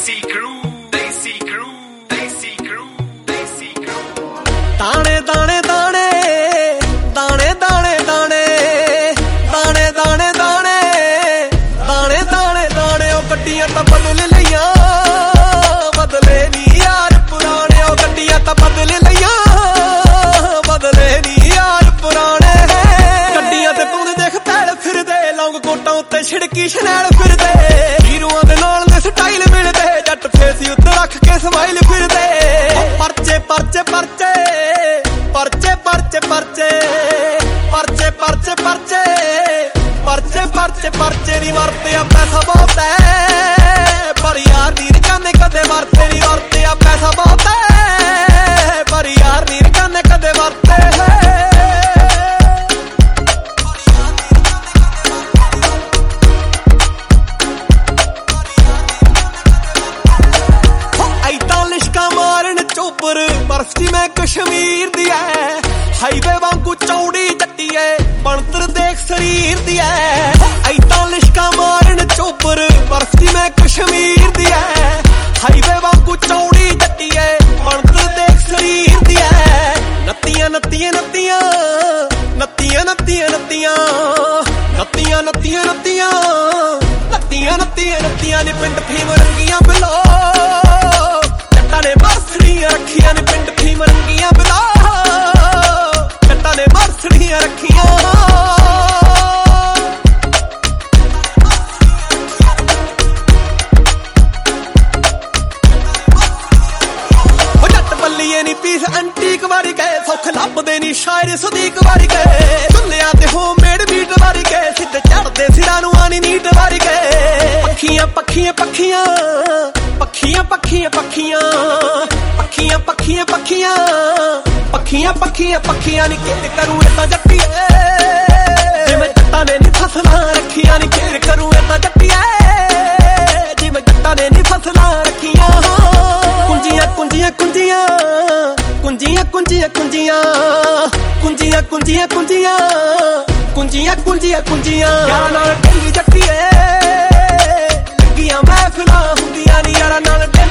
Desi crew, Desi crew, Desi crew, Desi crew. दाने दाने दाने दाने दाने दाने दाने दाने दाने दाने दाने दाने ओ गड्डियां तां बदल लईयां बदले नी यार पुराने ओ गड्डियां तां बदल लईयां बदले नी यार पुराने गड्डियां ते पाउंदे देख पैल फिरदे लौंग कोटां उत्ते छिड़की शनैल फिरदे हीरोआं दे नाल दे स्टाइल मिलदे जट फेस उत्ते रख के स्माइल फिरदे परचे परचे परचे परचे परचे परचे परचे परचे परचे परचे परचे परचे नी वरते आ पैसा बहुत है पर यार नीर जाने कदे वरते नी वरते आ पैसा बहुत है पर यार नीर जाने कदे वरते है लिशका मारन चोपर बर्फ दी मैं कश्मीर दी है हाईवे वांगू चौड़ी जट्टी है बनतर देख शरीर दी है ऐता लिशका मारन चोपर बर्फ दी मैं कश्मीर दी है हाईवे वांगू चौड़ी जट्टी है बनतर देख शरीर दी है नत्तियां नत्तियां नत्तियां नत्तियां नत्तियां नत्तियां नत्तियां नत्तियां नत्तियां नत्तियां नत्तियां नत्तियां नी पिंड फीम रंगियां बिलो ने बरसड़ियां रखियां ने पिंड फीम रंगियां बिला जट्टां ने बरसड़ियां रखियां जट बल्लिए नी पीस एंटीक वारी गए सौख लभदे नी शायर सदीक वारी गए चुल्लियां ते होममेड मीट वारी गए सिद्ध चढ़दे सिरां नूं आनी नीट वारी गए पखियां पखियां पखियां पखियां पखियां पखियां पखियां पखियां पखियां पखियां पखियां पखियां नी केर करूं इतां जट्टीए जिवें जट्टां ने नी फसलां रखियां नी केर करूं इतां जट्टीए जिवें जट्टां ने नी फसलां रखियां कुंजियां कुंजियां कुंजियां कुंजियां कुंजियां कुंजियां कुंजियां कुंजियां कुंजियां कुंजियां कुंजियां कुंजियां यारां नाल ढेली जट्टीए लगियां महफिलां हुंदियां नी यारां नाल